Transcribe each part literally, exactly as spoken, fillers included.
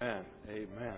Amen. Amen.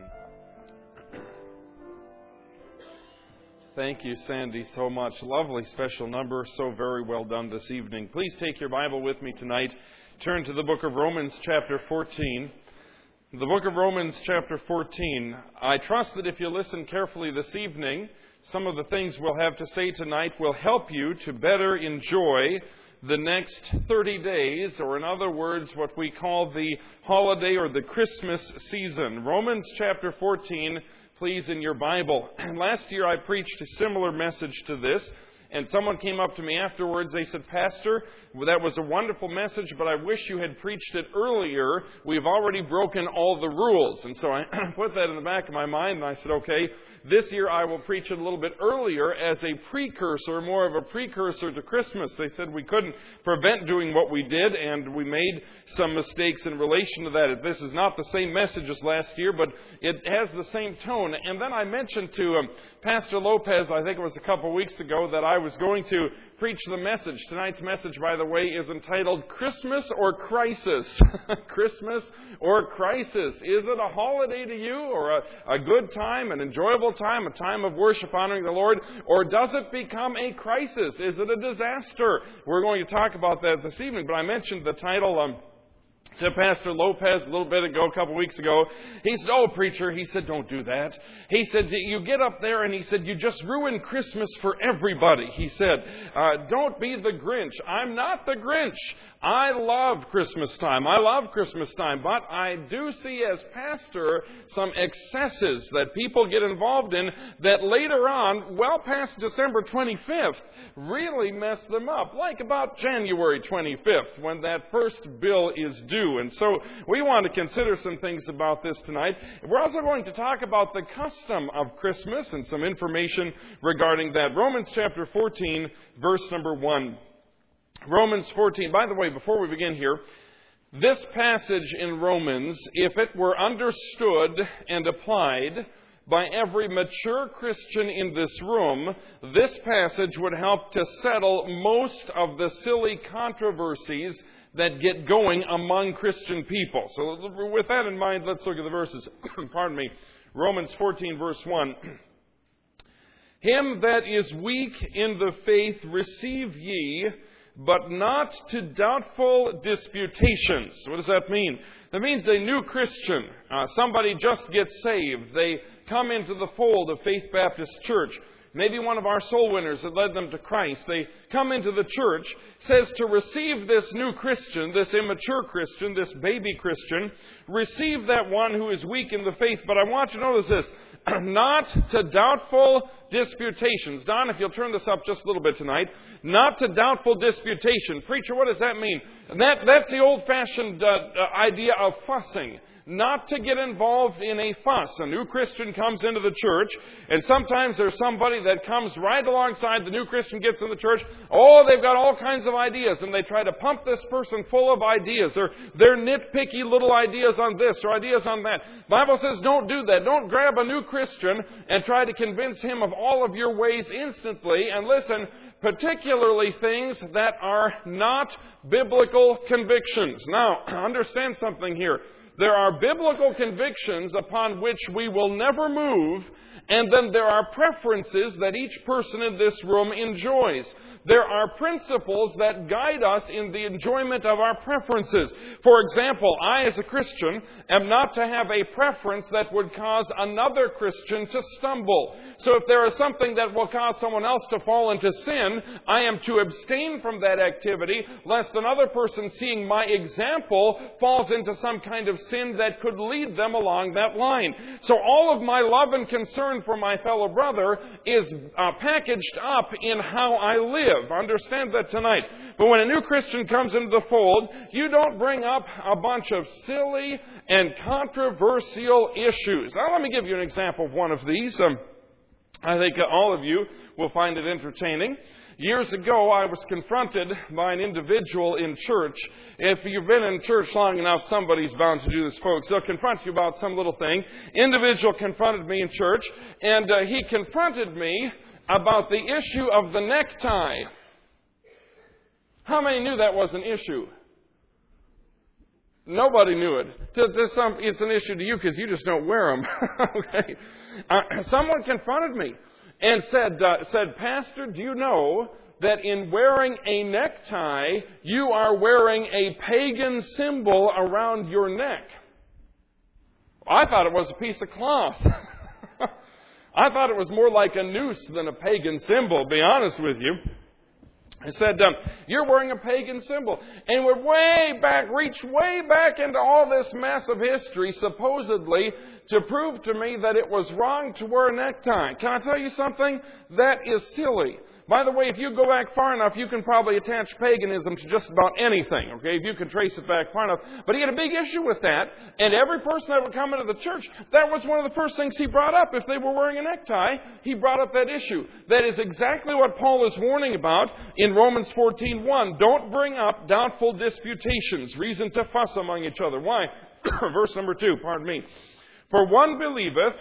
Thank you, Sandy, so much. Lovely special number. So very well done this evening. Please take your Bible with me tonight. Turn to the book of Romans chapter fourteen. The book of Romans chapter fourteen. I trust that if you listen carefully this evening, some of the things we'll have to say tonight will help you to better enjoy the next thirty days, or in other words, what we call the holiday or the Christmas season. Romans chapter fourteen, please, in your Bible. Last year I preached a similar message to this, and someone came up to me afterwards. They said, "Pastor, well, that was a wonderful message, but I wish you had preached it earlier. We've already broken all the rules." And so I put that in the back of my mind, and I said, okay, this year I will preach it a little bit earlier as a precursor, more of a precursor to Christmas. They said we couldn't prevent doing what we did, and we made some mistakes in relation to that. This is not the same message as last year, but it has the same tone. And then I mentioned to um, Pastor Lopez, I think it was a couple of weeks ago, that I was going to preach the message. Tonight's message, by the way, is entitled Christmas or Crisis. Christmas or Crisis. Is it a holiday to you, or a, a good time, an enjoyable time, a time of worship honoring the Lord, or does it become a crisis? Is it a disaster? We're going to talk about that this evening, but I mentioned the title um, to Pastor Lopez a little bit ago, a couple of weeks ago. He said, "Oh, preacher," he said, "don't do that." He said, "You get up there," and he said, "you just ruin Christmas for everybody." He said, uh, "Don't be the Grinch." I'm not the Grinch. I love Christmas time. I love Christmas time, but I do see as pastor some excesses that people get involved in that later on, well past December twenty-fifth, really mess them up. Like about January twenty-fifth, when that first bill is due. And so we want to consider some things about this tonight. We're also going to talk about the custom of Christmas and some information regarding that. Romans chapter fourteen, verse number one. Romans fourteen. By the way, before we begin here, this passage in Romans, if it were understood and applied by every mature Christian in this room, this passage would help to settle most of the silly controversies that get going among Christian people. So with that in mind, let's look at the verses. Pardon me. Romans fourteen, verse one. "Him that is weak in the faith receive ye, but not to doubtful disputations." What does that mean? That means a new Christian. Uh, somebody just gets saved. They come into the fold of Faith Baptist Church. Maybe one of our soul winners that led them to Christ. They come into the church, says to receive this new Christian, this immature Christian, this baby Christian, receive that one who is weak in the faith. But I want you to notice this, not to doubtful disputations. Don, if you'll turn this up just a little bit tonight. Not to doubtful disputation. Preacher, what does that mean? That, that's the old-fashioned uh, idea of fussing. Not to get involved in a fuss. A new Christian comes into the church, and sometimes there's somebody that comes right alongside the new Christian, gets in the church. Oh, they've got all kinds of ideas, and they try to pump this person full of ideas. Or they're nitpicky little ideas on this or ideas on that. The Bible says don't do that. Don't grab a new Christian and try to convince him of all of your ways instantly. And listen, particularly things that are not biblical convictions. Now, understand something here. There are biblical convictions upon which we will never move, and then there are preferences that each person in this room enjoys. There are principles that guide us in the enjoyment of our preferences. For example, I as a Christian am not to have a preference that would cause another Christian to stumble. So if there is something that will cause someone else to fall into sin, I am to abstain from that activity, lest another person seeing my example falls into some kind of sin that could lead them along that line. So all of my love and concern for my fellow brother is uh, packaged up in how I live. Understand that tonight. But when a new Christian comes into the fold, you don't bring up a bunch of silly and controversial issues. Now, let me give you an example of one of these. Um, I think all of you will find it entertaining. Years ago, I was confronted by an individual in church. If you've been in church long enough, somebody's bound to do this, folks. They'll confront you about some little thing. Individual confronted me in church, and uh, he confronted me about the issue of the necktie. How many knew that was an issue? Nobody knew it. To, to some, it's an issue to you because you just don't wear them. Okay. Uh, someone confronted me and said, uh, said, Pastor, do you know that in wearing a necktie, you are wearing a pagan symbol around your neck? I thought it was a piece of cloth. I thought it was more like a noose than a pagan symbol, to be honest with you. I said, um, you're wearing a pagan symbol. And we're way back, reached way back into all this mess of history, supposedly, to prove to me that it was wrong to wear a necktie. Can I tell you something? That is silly. By the way, if you go back far enough, you can probably attach paganism to just about anything, okay, if you can trace it back far enough. But he had a big issue with that, and every person that would come into the church, that was one of the first things he brought up. If they were wearing a necktie, he brought up that issue. That is exactly what Paul is warning about in Romans fourteen one. Don't bring up doubtful disputations, reason to fuss among each other. Why? Verse number two, pardon me. For one believeth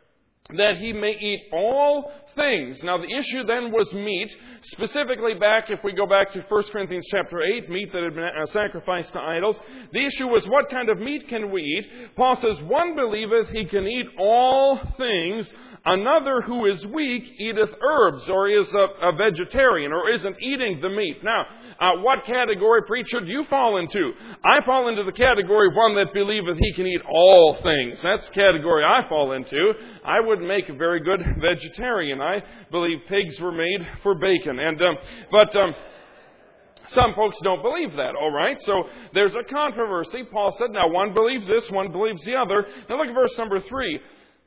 that he may eat all things. Now the issue then was meat. Specifically back, if we go back to First Corinthians chapter eight, meat that had been sacrificed to idols. The issue was, what kind of meat can we eat? Paul says, one believeth he can eat all things. Another who is weak eateth herbs, or is a, a vegetarian, or isn't eating the meat. Now, uh, what category, preacher, do you fall into? I fall into the category of one that believeth he can eat all things. That's the category I fall into. I wouldn't make a very good vegetarian. I believe pigs were made for bacon. And um, But... Um, Some folks don't believe that, all right? So there's a controversy. Paul said, now one believes this, one believes the other. Now look at verse number three.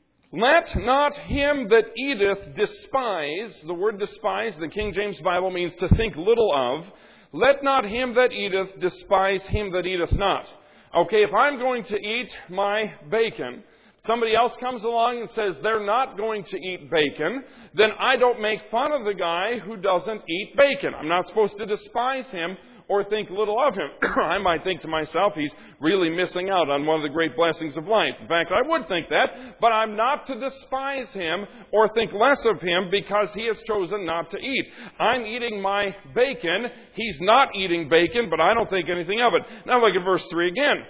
Let not him that eateth despise. The word despise, the King James Bible means to think little of. Let not him that eateth despise him that eateth not. Okay, if I'm going to eat my bacon, somebody else comes along and says they're not going to eat bacon, then I don't make fun of the guy who doesn't eat bacon. I'm not supposed to despise him or think little of him. I might think to myself, he's really missing out on one of the great blessings of life. In fact, I would think that, but I'm not to despise him or think less of him because he has chosen not to eat. I'm eating my bacon. He's not eating bacon, but I don't think anything of it. Now look at verse three again.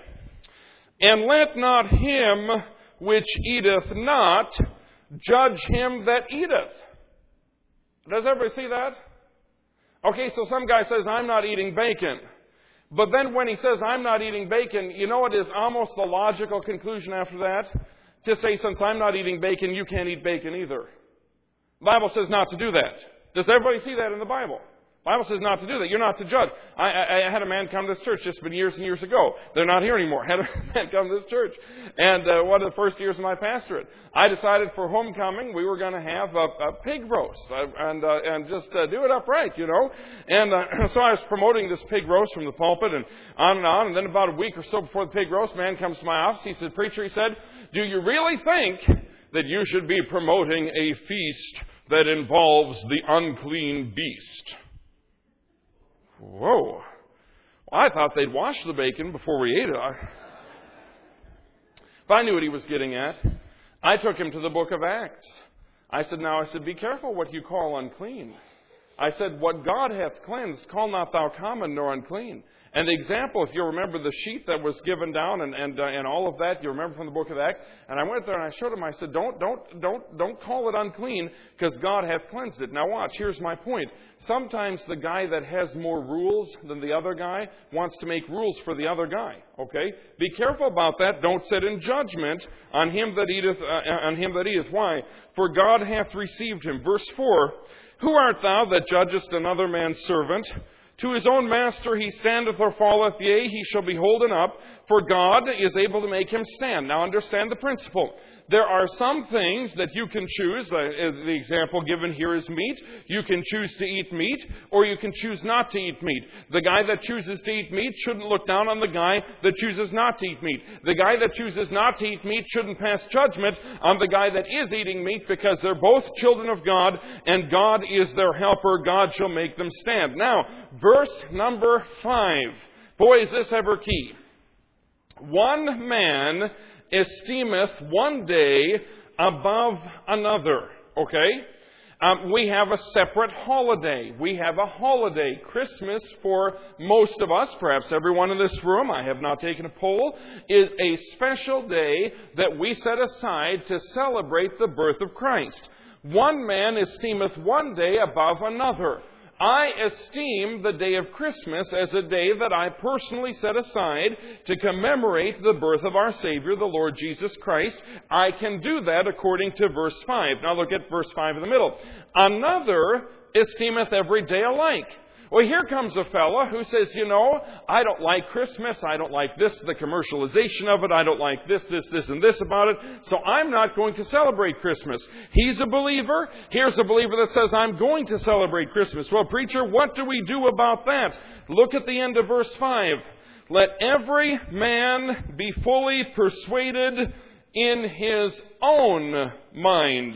And let not him which eateth not judge him that eateth. Does everybody see that? Okay, so some guy says, I'm not eating bacon. But then when he says, I'm not eating bacon, you know what is almost the logical conclusion after that? To say, since I'm not eating bacon, you can't eat bacon either. The Bible says not to do that. Does everybody see that in the Bible? The Bible says not to do that. You're not to judge. I, I, I had a man come to this church just been years and years ago. They're not here anymore. I had a man come to this church. And uh, one of the first years of my pastorate, I decided for homecoming we were going to have a, a pig roast uh, and uh, and just uh, do it upright, you know. And uh, so I was promoting this pig roast from the pulpit and on and on. And then about a week or so before the pig roast, man comes to my office. He said, preacher, he said, do you really think that you should be promoting a feast that involves the unclean beast? Whoa. Well, I thought they'd wash the bacon before we ate it. I... If I knew what he was getting at, I took him to the book of Acts. I said, now, I said, be careful what you call unclean. I said, what God hath cleansed, call not thou common nor unclean. And the example, if you remember the sheet that was given down and and, uh, and all of that, you remember from the book of Acts. And I went there and I showed him. I said, don't don't don't don't call it unclean because God hath cleansed it. Now watch. Here's my point. Sometimes the guy that has more rules than the other guy wants to make rules for the other guy. Okay, be careful about that. Don't sit in judgment on him that eateth uh, on him that eateth. Why? For God hath received him. Verse four. Who art thou that judgest another man's servant? To his own master he standeth or falleth, yea, he shall be holden up, for God is able to make him stand. Now understand the principle. There are some things that you can choose. The example given here is meat. You can choose to eat meat, or you can choose not to eat meat. The guy that chooses to eat meat shouldn't look down on the guy that chooses not to eat meat. The guy that chooses not to eat meat shouldn't pass judgment on the guy that is eating meat, because they're both children of God, and God is their helper. God shall make them stand. Now, verse number five. Boy, is this ever key. One man esteemeth one day above another. Okay? Um, we have a separate holiday. We have a holiday. Christmas, for most of us, perhaps everyone in this room, I have not taken a poll, is a special day that we set aside to celebrate the birth of Christ. One man esteemeth one day above another. I esteem the day of Christmas as a day that I personally set aside to commemorate the birth of our Savior, the Lord Jesus Christ. I can do that according to verse five. Now look at verse five in the middle. Another esteemeth every day alike. Well, here comes a fella who says, you know, I don't like Christmas. I don't like this, the commercialization of it. I don't like this, this, this, and this about it. So I'm not going to celebrate Christmas. He's a believer. Here's a believer that says, I'm going to celebrate Christmas. Well, preacher, what do we do about that? Look at the end of verse five. Let every man be fully persuaded in his own mind.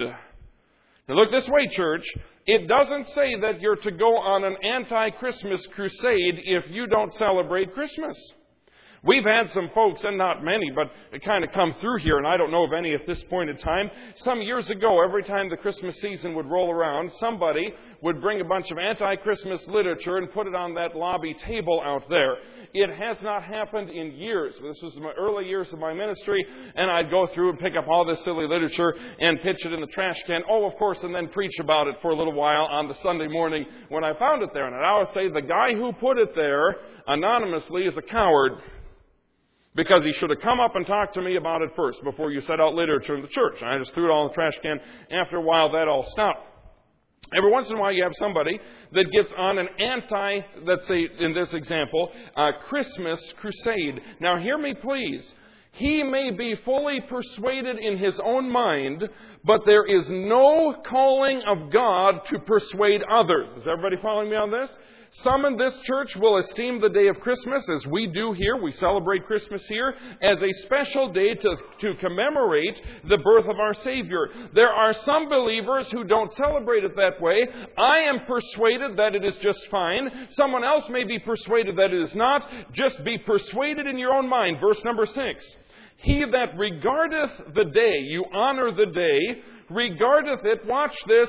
Now look this way, church. It doesn't say that you're to go on an anti-Christmas crusade if you don't celebrate Christmas. We've had some folks, and not many, but it kind of come through here, and I don't know of any at this point in time. Some years ago, every time the Christmas season would roll around, somebody would bring a bunch of anti-Christmas literature and put it on that lobby table out there. It has not happened in years. This was my early years of my ministry, and I'd go through and pick up all this silly literature and pitch it in the trash can. Oh, of course, and then preach about it for a little while on the Sunday morning when I found it there. And I'd always say, the guy who put it there anonymously is a coward. Because he should have come up and talked to me about it first before you set out literature in the church. And I just threw it all in the trash can. After a while, that all stopped. Every once in a while, you have somebody that gets on an anti, let's say in this example, uh, Christmas crusade. Now, hear me please. He may be fully persuaded in his own mind, but there is no calling of God to persuade others. Is everybody following me on this? Some in this church will esteem the day of Christmas, as we do here. We celebrate Christmas here as a special day to, to commemorate the birth of our Savior. There are some believers who don't celebrate it that way. I am persuaded that it is just fine. Someone else may be persuaded that it is not. Just be persuaded in your own mind. Verse number six. He that regardeth the day, you honor the day, regardeth it, watch this,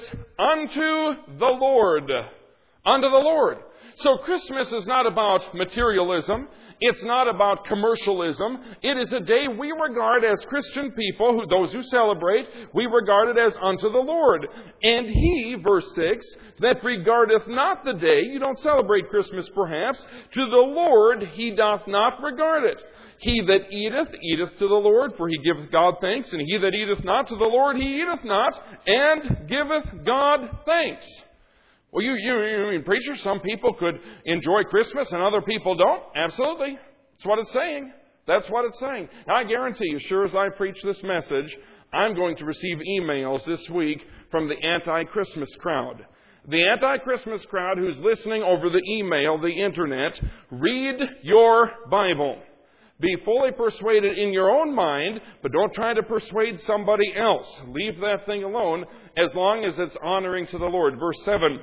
unto the Lord. Unto the Lord. So Christmas is not about materialism. It's not about commercialism. It is a day we regard as Christian people, who, those who celebrate, we regard it as unto the Lord. And he, verse six, that regardeth not the day, you don't celebrate Christmas perhaps, to the Lord he doth not regard it. He that eateth, eateth to the Lord, for he giveth God thanks. And he that eateth not to the Lord, he eateth not, and giveth God thanks. Well, you, you, you mean, preacher, some people could enjoy Christmas and other people don't? Absolutely. That's what it's saying. That's what it's saying. Now, I guarantee you, sure as I preach this message, I'm going to receive emails this week from the anti-Christmas crowd. The anti-Christmas crowd who's listening over the email, the internet, read your Bible. Be fully persuaded in your own mind, but don't try to persuade somebody else. Leave that thing alone as long as it's honoring to the Lord. Verse seven.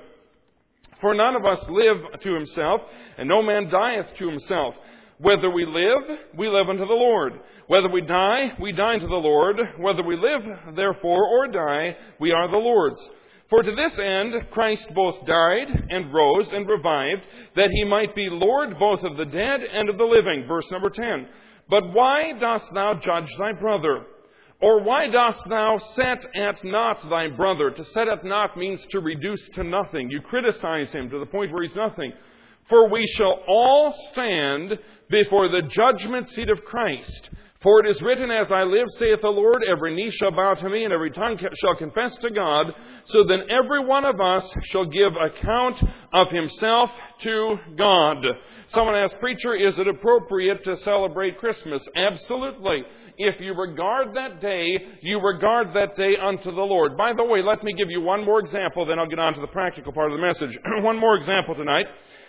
For none of us live to himself, and no man dieth to himself. Whether we live, we live unto the Lord. Whether we die, we die unto the Lord. Whether we live, therefore, or die, we are the Lord's. For to this end Christ both died and rose and revived, that he might be Lord both of the dead and of the living. Verse number ten. But why dost thou judge thy brother? Or why dost thou set at naught thy brother? To set at naught means to reduce to nothing. You criticize him to the point where he's nothing. For we shall all stand before the judgment seat of Christ. For it is written, As I live, saith the Lord, every knee shall bow to me, and every tongue shall confess to God. So then every one of us shall give account of himself to God. Someone asked, Preacher, is it appropriate to celebrate Christmas? Absolutely. If you regard that day, you regard that day unto the Lord. By the way, let me give you one more example, then I'll get on to the practical part of the message. One more example tonight.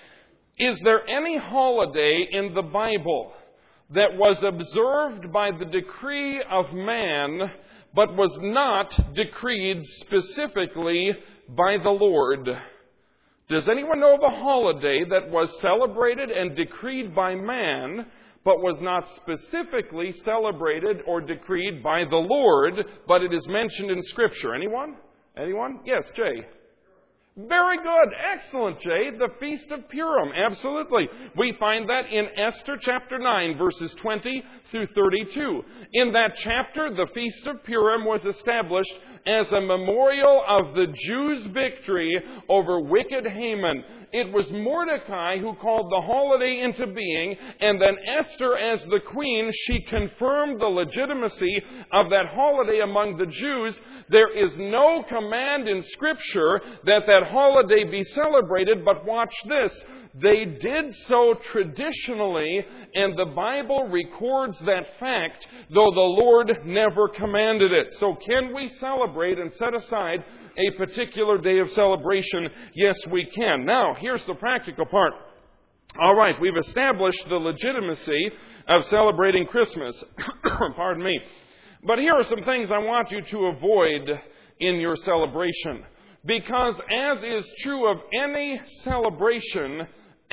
Is there any holiday in the Bible that was observed by the decree of man, but was not decreed specifically by the Lord? Does anyone know of a holiday that was celebrated and decreed by man, but was not specifically celebrated or decreed by the Lord, but it is mentioned in Scripture? Anyone? Anyone? Yes, Jay. Very good. Excellent, Jay. The Feast of Purim. Absolutely. We find that in Esther chapter nine, verses twenty through thirty-two. In that chapter, the Feast of Purim was established as a memorial of the Jews' victory over wicked Haman. It was Mordecai who called the holiday into being, and then Esther, as the queen, she confirmed the legitimacy of that holiday among the Jews. There is no command in Scripture that that holiday be celebrated, but watch this. They did so traditionally, and the Bible records that fact, though the Lord never commanded it. So can we celebrate and set aside a particular day of celebration? Yes, we can. Now, here's the practical part. All right, we've established the legitimacy of celebrating Christmas. Pardon me. But here are some things I want you to avoid in your celebration. Because as is true of any celebration,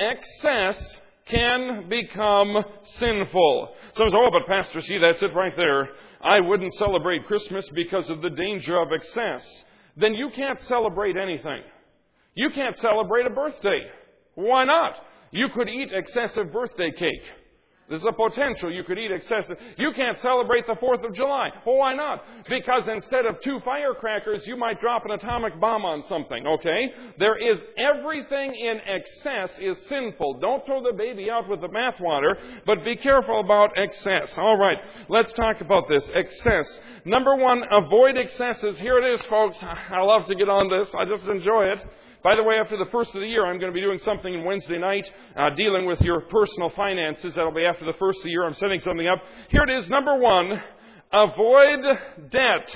excess can become sinful. Some say, oh, but Pastor, see, that's it right there. I wouldn't celebrate Christmas because of the danger of excess. Then you can't celebrate anything. You can't celebrate a birthday. Why not? You could eat excessive birthday cake. There's a potential you could eat excessive. You can't celebrate the fourth of July. Well, why not? Because instead of two firecrackers, you might drop an atomic bomb on something, okay? There is everything in excess is sinful. Don't throw the baby out with the bathwater, but be careful about excess. All right, let's talk about this. Excess. Number one, avoid excesses. Here it is, folks. I love to get on this. I just enjoy it. By the way, after the first of the year, I'm going to be doing something on Wednesday night, uh, dealing with your personal finances. That'll be after the first of the year. I'm setting something up. Here it is. Number one, avoid debt.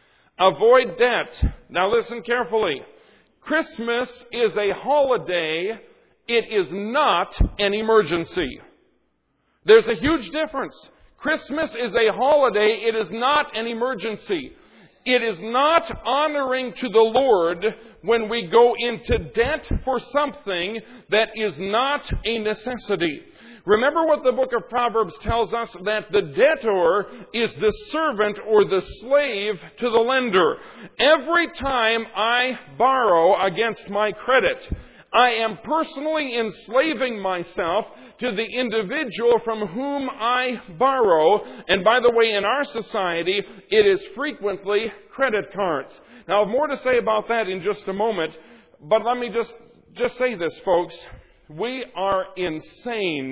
Avoid debt. Now listen carefully. Christmas is a holiday. It is not an emergency. There's a huge difference. Christmas is a holiday. It is not an emergency. It is not honoring to the Lord when we go into debt for something that is not a necessity. Remember what the book of Proverbs tells us, that the debtor is the servant or the slave to the lender. Every time I borrow against my credit, I am personally enslaving myself to the individual from whom I borrow. And by the way, in our society, it is frequently credit cards. Now, I have more to say about that in just a moment, but let me just, just say this, folks. We are insane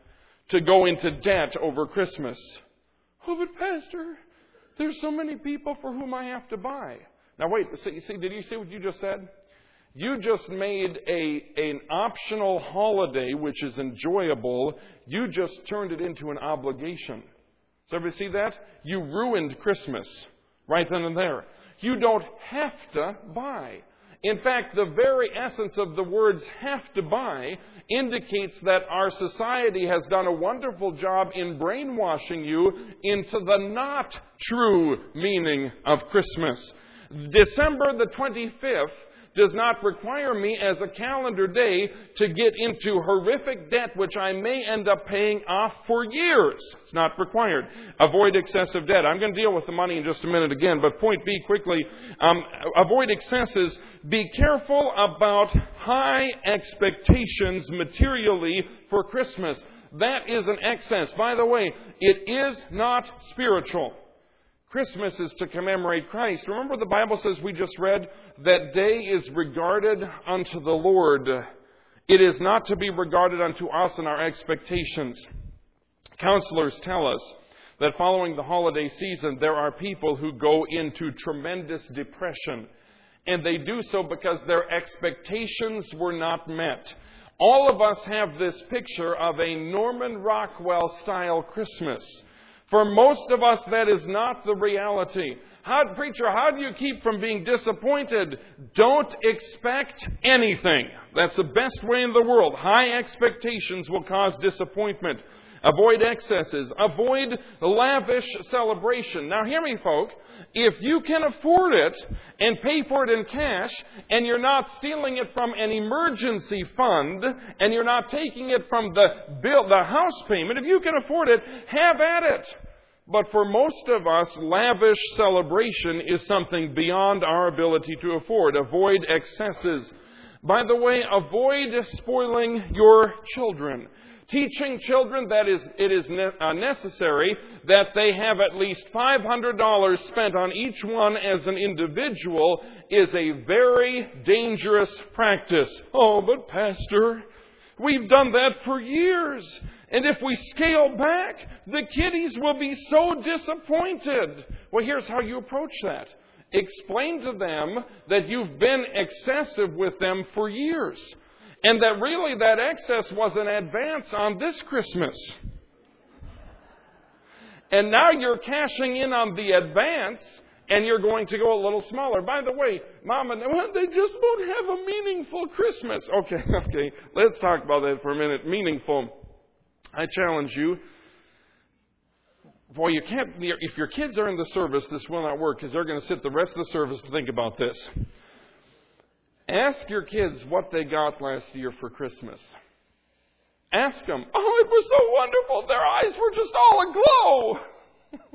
to go into debt over Christmas. Oh, but Pastor, there's so many people for whom I have to buy. Now, wait, see, see did you see what you just said? You just made a, an optional holiday, which is enjoyable. You just turned it into an obligation. So everybody see that? You ruined Christmas right then and there. You don't have to buy. In fact, the very essence of the words have to buy indicates that our society has done a wonderful job in brainwashing you into the not true meaning of Christmas. December the twenty-fifth does not require me as a calendar day to get into horrific debt which I may end up paying off for years. It's not required. Avoid excessive debt. I'm going to deal with the money in just a minute again, but point B quickly, um, avoid excesses. Be careful about high expectations materially for Christmas. That is an excess. By the way, it is not spiritual. Christmas is to commemorate Christ. Remember the Bible says, we just read, that day is regarded unto the Lord. It is not to be regarded unto us and our expectations. Counselors tell us that following the holiday season, there are people who go into tremendous depression. And they do so because their expectations were not met. All of us have this picture of a Norman Rockwell-style Christmas. For most of us, that is not the reality. How, preacher, how do you keep from being disappointed? Don't expect anything. That's the best way in the world. High expectations will cause disappointment. Avoid excesses. Avoid lavish celebration. Now, hear me, folk. If you can afford it and pay for it in cash, and you're not stealing it from an emergency fund, and you're not taking it from the bill, the house payment, if you can afford it, have at it. But for most of us, lavish celebration is something beyond our ability to afford. Avoid excesses. By the way, avoid spoiling your children. Teaching children that is, it is ne- uh, necessary that they have at least five hundred dollars spent on each one as an individual is a very dangerous practice. Oh, but Pastor, we've done that for years. And if we scale back, the kiddies will be so disappointed. Well, here's how you approach that. Explain to them that you've been excessive with them for years. And that really that excess was an advance on this Christmas. And now you're cashing in on the advance, and you're going to go a little smaller. By the way, Mom and well, they just won't have a meaningful Christmas. Okay, okay, let's talk about that for a minute. Meaningful. I challenge you. Boy, you can't, if your kids are in the service, this will not work because they're going to sit the rest of the service and think about this. Ask your kids what they got last year for Christmas. Ask them, oh, it was so wonderful. Their eyes were just all aglow.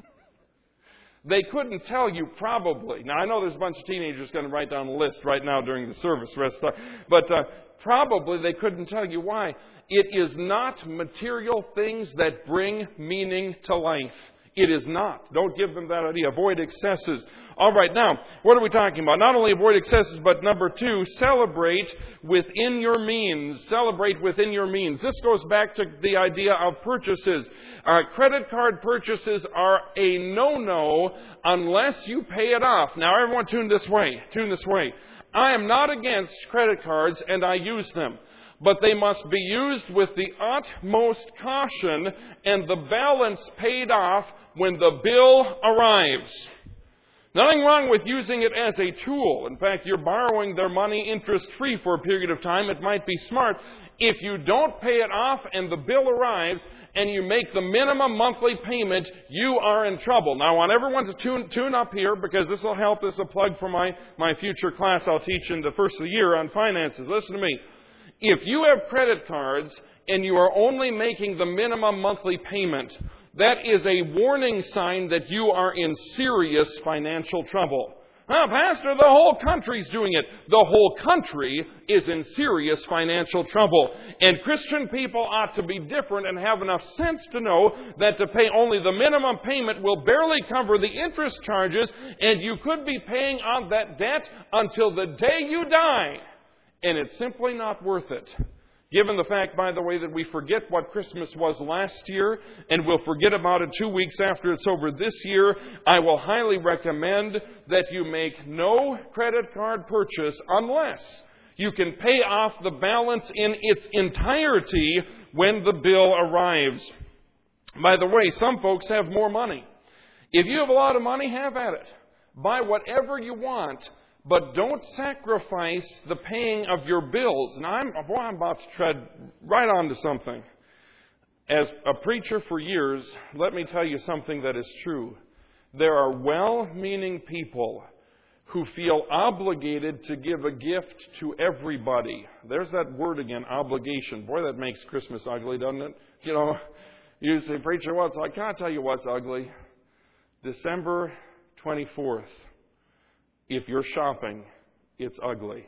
They couldn't tell you probably. Now, I know there's a bunch of teenagers going to write down a list right now during the service, rest of, but uh, probably they couldn't tell you why. It is not material things that bring meaning to life. It is not. Don't give them that idea. Avoid excesses. All right, now, what are we talking about? Not only avoid excesses, but number two, celebrate within your means. Celebrate within your means. This goes back to the idea of purchases. Uh, credit card purchases are a no-no unless you pay it off. Now, everyone tune this way. Tune this way. I am not against credit cards, and I use them. But they must be used with the utmost caution and the balance paid off when the bill arrives. Nothing wrong with using it as a tool. In fact, you're borrowing their money interest-free for a period of time. It might be smart. If you don't pay it off and the bill arrives and you make the minimum monthly payment, you are in trouble. Now, I want everyone to tune, tune up here because this will help. This is a plug for my, my future class I'll teach in the first of the year on finances. Listen to me. If you have credit cards and you are only making the minimum monthly payment, that is a warning sign that you are in serious financial trouble. Oh, Pastor, the whole country's doing it. The whole country is in serious financial trouble. And Christian people ought to be different and have enough sense to know that to pay only the minimum payment will barely cover the interest charges, and you could be paying on that debt until the day you die. And it's simply not worth it. Given the fact, by the way, that we forget what Christmas was last year and we'll forget about it two weeks after it's over this year, I will highly recommend that you make no credit card purchase unless you can pay off the balance in its entirety when the bill arrives. By the way, some folks have more money. If you have a lot of money, have at it. Buy whatever you want. But don't sacrifice the paying of your bills. Now, I'm, boy, I'm about to tread right onto something. As a preacher for years, let me tell you something that is true. There are well-meaning people who feel obligated to give a gift to everybody. There's that word again, obligation. Boy, that makes Christmas ugly, doesn't it? You know, you say, preacher, what's ugly? Can I tell you what's ugly? December twenty-fourth. If you're shopping, it's ugly.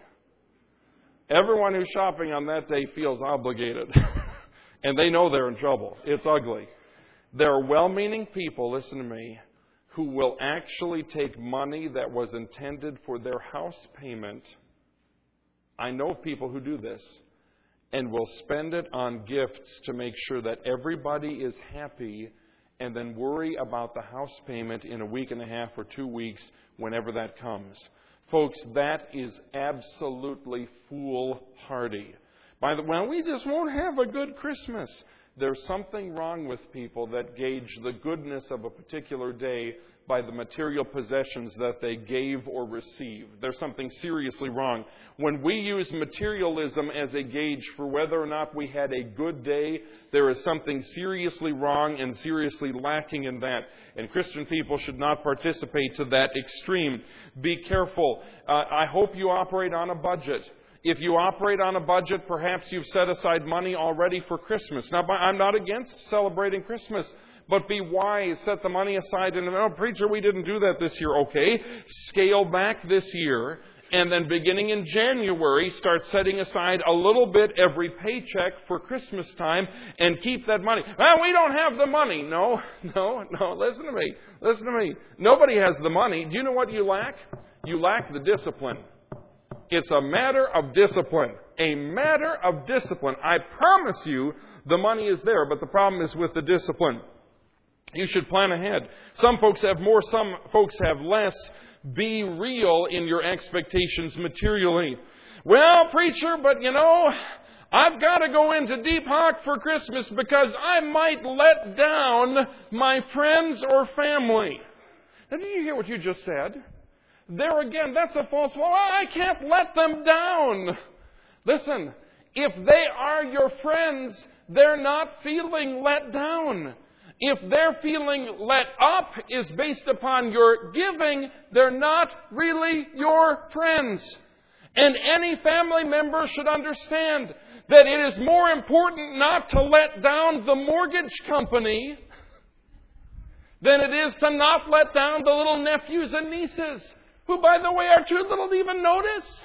Everyone who's shopping on that day feels obligated. And they know they're in trouble. It's ugly. There are well-meaning people, listen to me, who will actually take money that was intended for their house payment. I know people who do this. And will spend it on gifts to make sure that everybody is happy, and then worry about the house payment in a week and a half or two weeks whenever that comes. Folks, that is absolutely foolhardy. By the way, we just won't have a good Christmas. There's something wrong with people that gauge the goodness of a particular day by the material possessions that they gave or received. There's something seriously wrong. When we use materialism as a gauge for whether or not we had a good day, there is something seriously wrong and seriously lacking in that. And Christian people should not participate to that extreme. Be careful. Uh, I hope you operate on a budget. If you operate on a budget, perhaps you've set aside money already for Christmas. Now, I'm not against celebrating Christmas, but be wise. Set the money aside. And, oh, preacher, we didn't do that this year. Okay, scale back this year. And then beginning in January, start setting aside a little bit every paycheck for Christmas time and keep that money. Well, we don't have the money. No, no, no. Listen to me. Listen to me. Nobody has the money. Do you know what you lack? You lack the discipline. It's a matter of discipline. A matter of discipline. I promise you the money is there, but the problem is with the discipline. You should plan ahead. Some folks have more, some folks have less. Be real in your expectations materially. Well, preacher, but you know, I've got to go into Deep Hawk for Christmas because I might let down my friends or family. Now, did you hear what you just said? There again, that's a false one. I can't let them down. Listen, if they are your friends, they're not feeling let down. If their feeling let up is based upon your giving, they're not really your friends. And any family member should understand that it is more important not to let down the mortgage company than it is to not let down the little nephews and nieces, who, by the way, are too little to even notice.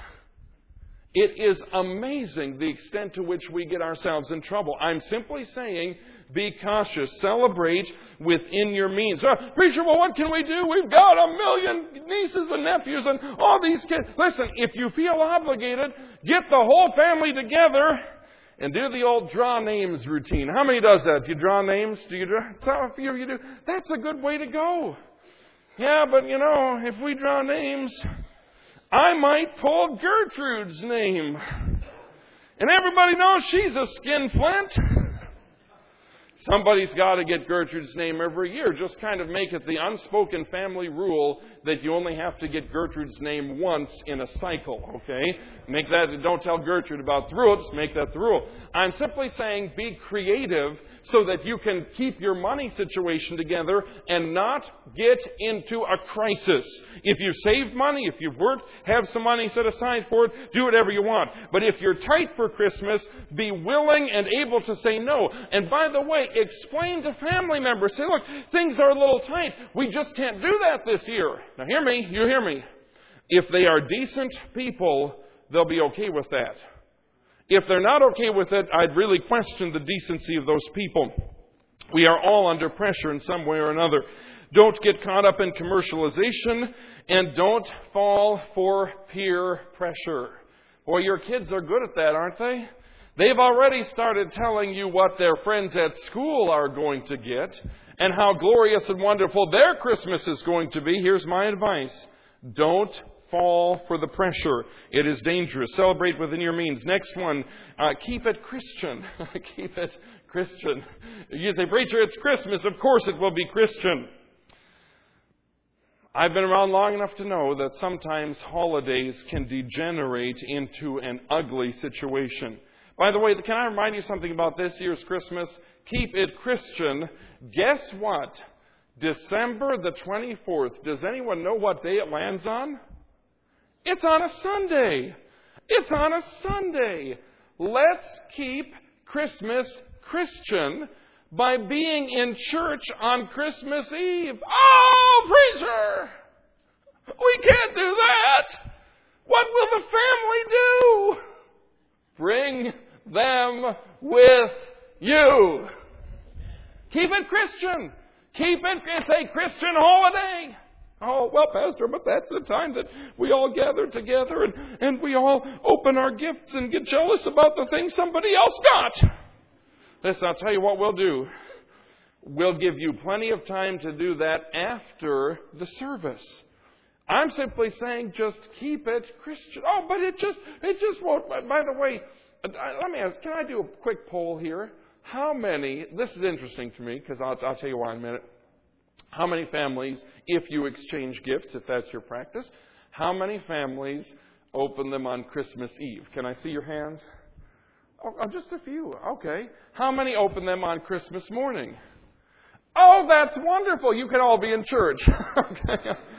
It is amazing the extent to which we get ourselves in trouble. I'm simply saying, be cautious. Celebrate within your means. Oh, preacher, well, what can we do? We've got a million nieces and nephews and all these kids. Listen, if you feel obligated, get the whole family together and do the old draw names routine. How many does that? Do you draw names? Do you draw? So a few of you do. That's a good way to go. Yeah, but you know, if we draw names, I might pull Gertrude's name. And everybody knows she's a skinflint. Somebody's got to get Gertrude's name every year. Just kind of make it the unspoken family rule that you only have to get Gertrude's name once in a cycle, okay? Make that, don't tell Gertrude about the rule, just make that the rule. I'm simply saying be creative so that you can keep your money situation together and not get into a crisis. If you've saved money, if you've worked, have some money set aside for it, do whatever you want. But if you're tight for Christmas, be willing and able to say no. And by the way, explain to family members, say, look, things are a little tight. We just can't do that this year. Now hear me, you hear me. If they are decent people, they'll be okay with that. If they're not okay with it, I'd really question the decency of those people. We are all under pressure in some way or another. Don't get caught up in commercialization and don't fall for peer pressure. Boy, your kids are good at that, aren't they? They've already started telling you what their friends at school are going to get and how glorious and wonderful their Christmas is going to be. Here's my advice. Don't fall for the pressure. It is dangerous. Celebrate within your means. Next one, uh, keep it Christian. Keep it Christian. You say, preacher, it's Christmas. Of course it will be Christian. I've been around long enough to know that sometimes holidays can degenerate into an ugly situation. By the way, can I remind you something about this year's Christmas? Keep it Christian. Guess what? December the twenty-fourth. Does anyone know what day it lands on? It's on a Sunday. It's on a Sunday. Let's keep Christmas Christian by being in church on Christmas Eve. Oh, preacher! We can't do that! What will the family do? Bring them with you. Keep it Christian. Keep it, it's a Christian holiday. Oh, well, Pastor, but that's the time that we all gather together and, and we all open our gifts and get jealous about the things somebody else got. Listen, I'll tell you what we'll do. We'll give you plenty of time to do that after the service. I'm simply saying just keep it Christian. Oh, but it just, it just won't. By the way, let me ask, can I do a quick poll here? How many, this is interesting to me because I'll, I'll tell you why in a minute. How many families, if you exchange gifts, if that's your practice, how many families open them on Christmas Eve? Can I see your hands? Oh, just a few. Okay. How many open them on Christmas morning? Oh, that's wonderful. You can all be in church. Okay.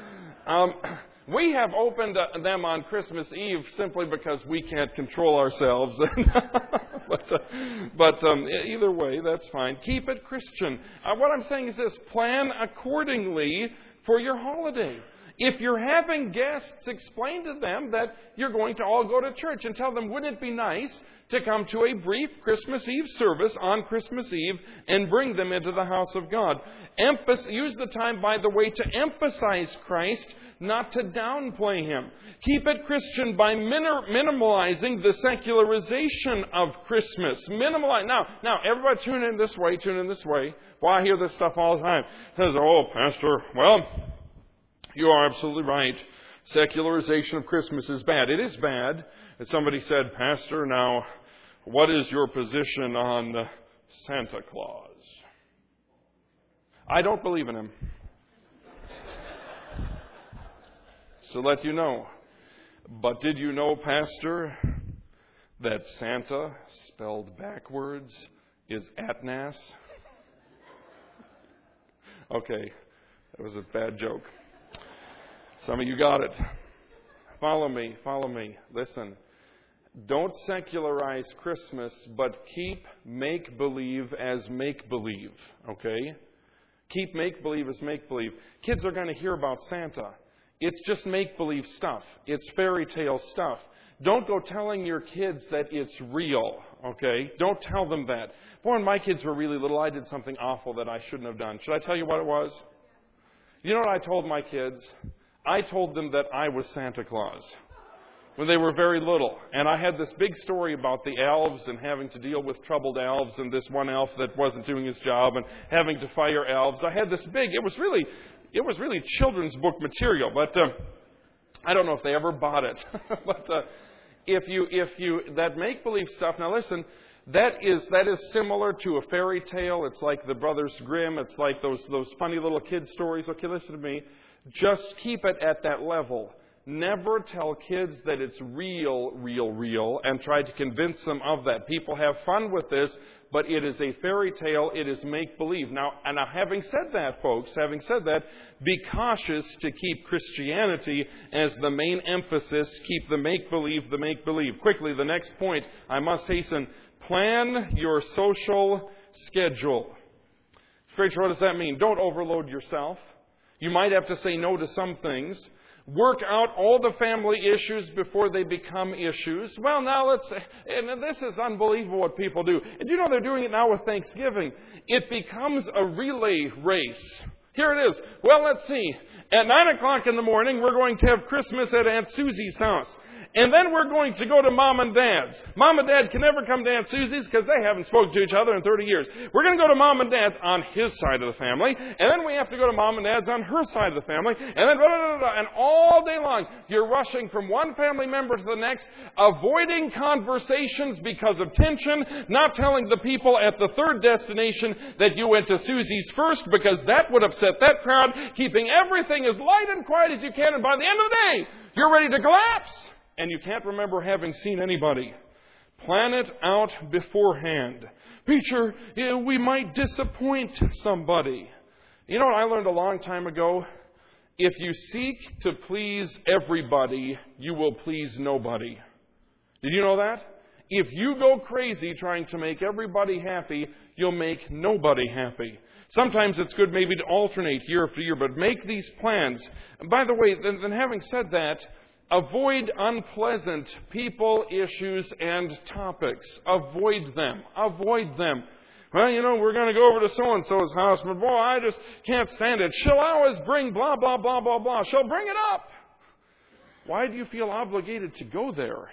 Um, we have opened uh, them on Christmas Eve simply because we can't control ourselves. but uh, but um, either way, that's fine. Keep it Christian. Uh, what I'm saying is this: plan accordingly for your holiday. If you're having guests, explain to them that you're going to all go to church and tell them, wouldn't it be nice to come to a brief Christmas Eve service on Christmas Eve and bring them into the house of God. Emphas- use the time, by the way, to emphasize Christ, not to downplay Him. Keep it Christian by min- minimalizing the secularization of Christmas. Minimalize. Now, now, everybody tune in this way, tune in this way. Well, I hear this stuff all the time. It says, oh, Pastor, well, you are absolutely right. Secularization of Christmas is bad. It is bad. And somebody said, Pastor, now, what is your position on uh, Santa Claus? I don't believe in him. So let you know. But did you know, Pastor, that Santa, spelled backwards, is Atnas? Okay, that was a bad joke. Some of you got it. Follow me, follow me. Listen. Don't secularize Christmas, but keep make-believe as make-believe, okay? Keep make-believe as make-believe. Kids are going to hear about Santa. It's just make-believe stuff. It's fairy tale stuff. Don't go telling your kids that it's real, okay? Don't tell them that. Boy, when my kids were really little, I did something awful that I shouldn't have done. Should I tell you what it was? You know what I told my kids? I told them that I was Santa Claus when they were very little. And I had this big story about the elves and having to deal with troubled elves and this one elf that wasn't doing his job and having to fire elves. I had this big, it was really, it was really children's book material, but uh, I don't know if they ever bought it. but uh, if you, if you, that make-believe stuff, now listen, that is, that is similar to a fairy tale. It's like the Brothers Grimm. It's like those, those funny little kid stories. Okay, listen to me. Just keep it at that level. Never tell kids that it's real, real, real, and try to convince them of that. People have fun with this, but it is a fairy tale. It is make-believe. Now, and now, having said that, folks, having said that, be cautious to keep Christianity as the main emphasis. Keep the make-believe, the make-believe. Quickly, the next point, I must hasten. Plan your social schedule. Preacher, what does that mean? Don't overload yourself. You might have to say no to some things. Work out all the family issues before they become issues. Well, now let's, and this is unbelievable what people do. And you know they're doing it now with Thanksgiving. It becomes a relay race. Here it is. Well, let's see. At nine o'clock in the morning, we're going to have Christmas at Aunt Susie's house. And then we're going to go to Mom and Dad's. Mom and Dad can never come to Aunt Susie's because they haven't spoken to each other in thirty years. We're going to go to Mom and Dad's on his side of the family. And then we have to go to Mom and Dad's on her side of the family. And then, blah, blah, blah, blah, and all day long, you're rushing from one family member to the next, avoiding conversations because of tension, not telling the people at the third destination that you went to Susie's first because that would upset that crowd, keeping everything as light and quiet as you can. And by the end of the day, you're ready to collapse. And you can't remember having seen anybody. Plan it out beforehand. Preacher, we might disappoint somebody. You know what I learned a long time ago? If you seek to please everybody, you will please nobody. Did you know that? If you go crazy trying to make everybody happy, you'll make nobody happy. Sometimes it's good maybe to alternate year after year, but make these plans. And by the way, then, then having said that, avoid unpleasant people, issues, and topics. Avoid them. Avoid them. Well, you know, we're going to go over to so-and-so's house, but boy, I just can't stand it. She'll always bring blah, blah, blah, blah, blah. She'll bring it up. Why do you feel obligated to go there?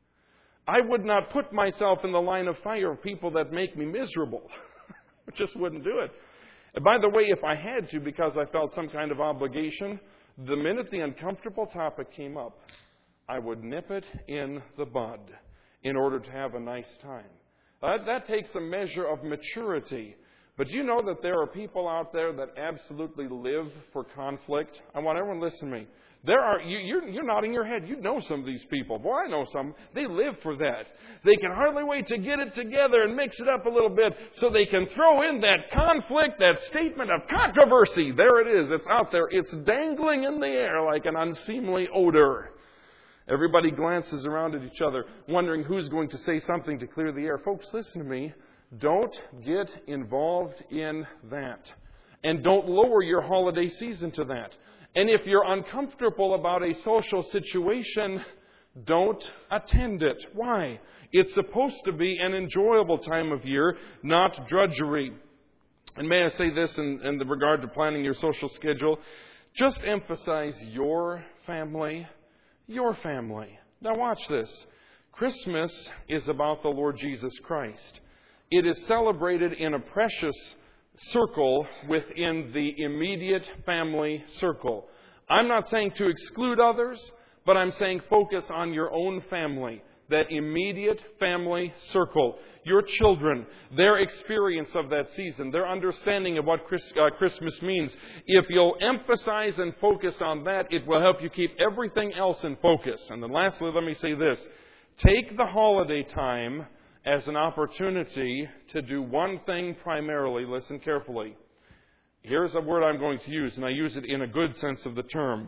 I would not put myself in the line of fire of people that make me miserable. I just wouldn't do it. And by the way, if I had to because I felt some kind of obligation, the minute the uncomfortable topic came up, I would nip it in the bud in order to have a nice time. Uh, that takes a measure of maturity. But you know that there are people out there that absolutely live for conflict? I want everyone to listen to me. There are, you, you're, you're nodding your head. You know some of these people. Boy, I know some. They live for that. They can hardly wait to get it together and mix it up a little bit so they can throw in that conflict, that statement of controversy. There it is. It's out there. It's dangling in the air like an unseemly odor. Everybody glances around at each other, wondering who's going to say something to clear the air. Folks, listen to me. Don't get involved in that. And don't lower your holiday season to that. And if you're uncomfortable about a social situation, don't attend it. Why? It's supposed to be an enjoyable time of year, not drudgery. And may I say this in, in regard to planning your social schedule? Just emphasize your family, your family. Now watch this. Christmas is about the Lord Jesus Christ. It is celebrated in a precious circle within the immediate family circle. I'm not saying to exclude others, but I'm saying focus on your own family, that immediate family circle. Your children, their experience of that season, their understanding of what Chris, uh, Christmas means. If you'll emphasize and focus on that, it will help you keep everything else in focus. And then lastly, let me say this. Take the holiday time as an opportunity to do one thing primarily. Listen carefully. Here's a word I'm going to use, and I use it in a good sense of the term.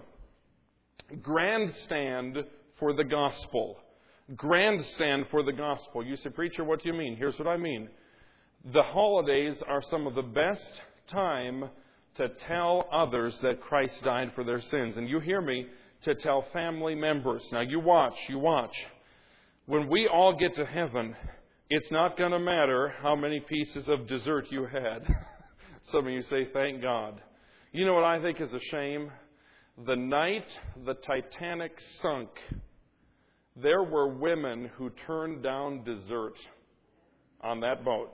Grandstand for the gospel. Grandstand for the gospel. You say, preacher, what do you mean? Here's what I mean. The holidays are some of the best time to tell others that Christ died for their sins. And you hear me, to tell family members. Now you watch, you watch. When we all get to heaven, it's not going to matter how many pieces of dessert you had. Some of you say, thank God. You know what I think is a shame? The night the Titanic sunk, there were women who turned down dessert on that boat.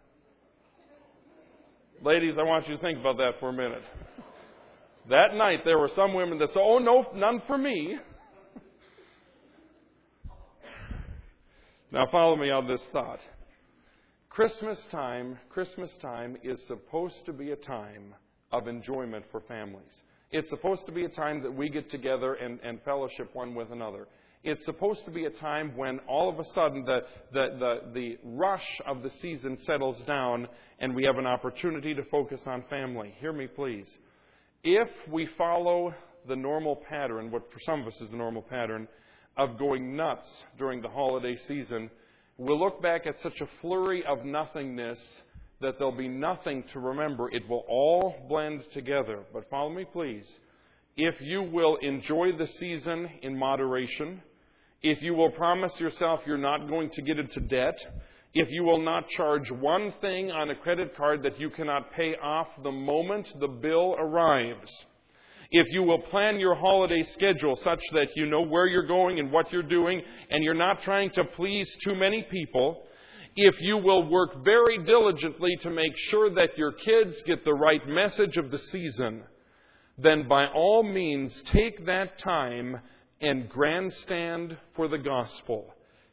Ladies, I want you to think about that for a minute. That night, there were some women that said, oh, no, none for me. Now follow me on this thought. Christmas time, Christmas time is supposed to be a time of enjoyment for families. It's supposed to be a time that we get together and, and fellowship one with another. It's supposed to be a time when all of a sudden the, the, the, the rush of the season settles down and we have an opportunity to focus on family. Hear me, please. If we follow the normal pattern, what for some of us is the normal pattern, of going nuts during the holiday season, we'll look back at such a flurry of nothingness that there'll be nothing to remember. It will all blend together. But follow me, please. If you will enjoy the season in moderation, if you will promise yourself you're not going to get into debt, if you will not charge one thing on a credit card that you cannot pay off the moment the bill arrives, if you will plan your holiday schedule such that you know where you're going and what you're doing, and you're not trying to please too many people, if you will work very diligently to make sure that your kids get the right message of the season, then by all means take that time and grandstand for the gospel.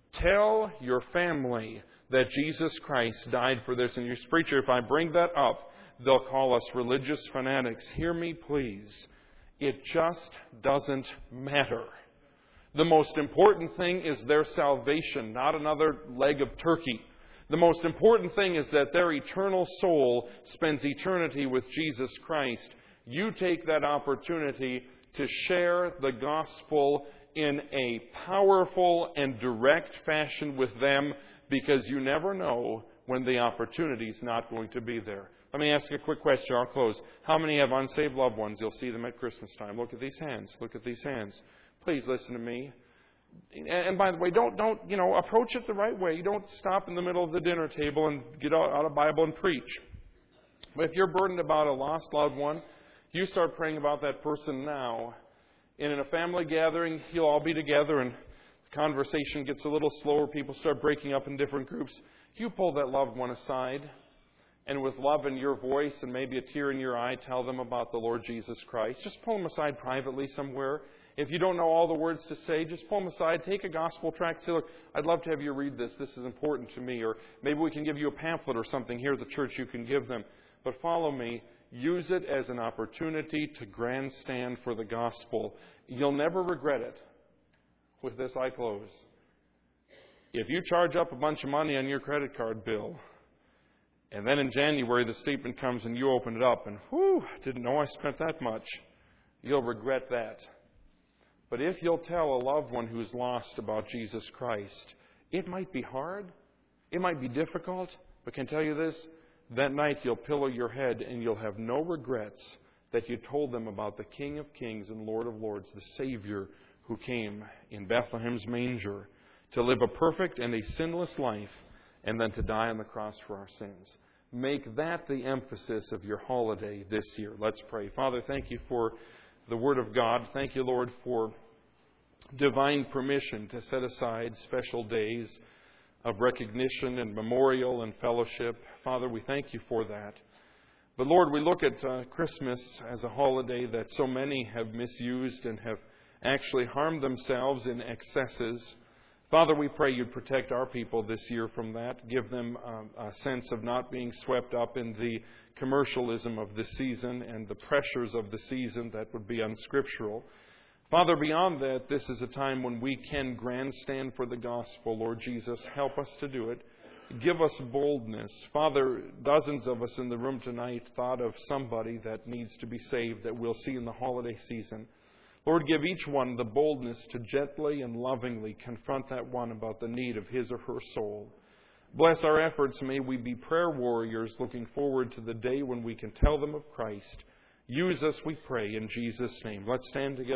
Tell your family that Jesus Christ died for this. And you preacher, if I bring that up, they'll call us religious fanatics. Hear me, please. It just doesn't matter. The most important thing is their salvation, not another leg of turkey. The most important thing is that their eternal soul spends eternity with Jesus Christ. You take that opportunity to share the gospel in a powerful and direct fashion with them, because you never know when the opportunity is not going to be there. Let me ask you a quick question. I'll close. How many have unsaved loved ones? You'll see them at Christmas time. Look at these hands. Look at these hands. Please listen to me. And by the way, don't, don't, you know, approach it the right way. You don't stop in the middle of the dinner table and get out, out a Bible and preach. But if you're burdened about a lost loved one, you start praying about that person now. And in a family gathering, you'll all be together and the conversation gets a little slower. People start breaking up in different groups. You pull that loved one aside and with love in your voice and maybe a tear in your eye, tell them about the Lord Jesus Christ. Just pull them aside privately somewhere. If you don't know all the words to say, just pull them aside, take a gospel tract, say, look, I'd love to have you read this. This is important to me. Or maybe we can give you a pamphlet or something here at the church you can give them. But follow me. Use it as an opportunity to grandstand for the gospel. You'll never regret it. With this, I close. If you charge up a bunch of money on your credit card bill, and then in January the statement comes and you open it up and, whew, didn't know I spent that much, you'll regret that. But if you'll tell a loved one who's lost about Jesus Christ, it might be hard, it might be difficult, but can I tell you this? That night you'll pillow your head and you'll have no regrets that you told them about the King of Kings and Lord of Lords, the Savior who came in Bethlehem's manger to live a perfect and a sinless life and then to die on the cross for our sins. Make that the emphasis of your holiday this year. Let's pray. Father, thank you for the Word of God. Thank you, Lord, for divine permission to set aside special days of recognition and memorial and fellowship. Father, we thank you for that. But Lord, we look at uh, Christmas as a holiday that so many have misused and have actually harmed themselves in excesses. Father, we pray you'd protect our people this year from that. Give them um, a sense of not being swept up in the commercialism of the season and the pressures of the season that would be unscriptural. Father, beyond that, this is a time when we can grandstand for the gospel. Lord Jesus, help us to do it. Give us boldness. Father, dozens of us in the room tonight thought of somebody that needs to be saved that we'll see in the holiday season. Lord, give each one the boldness to gently and lovingly confront that one about the need of his or her soul. Bless our efforts. May we be prayer warriors looking forward to the day when we can tell them of Christ. Use us, we pray, in Jesus' name. Let's stand together.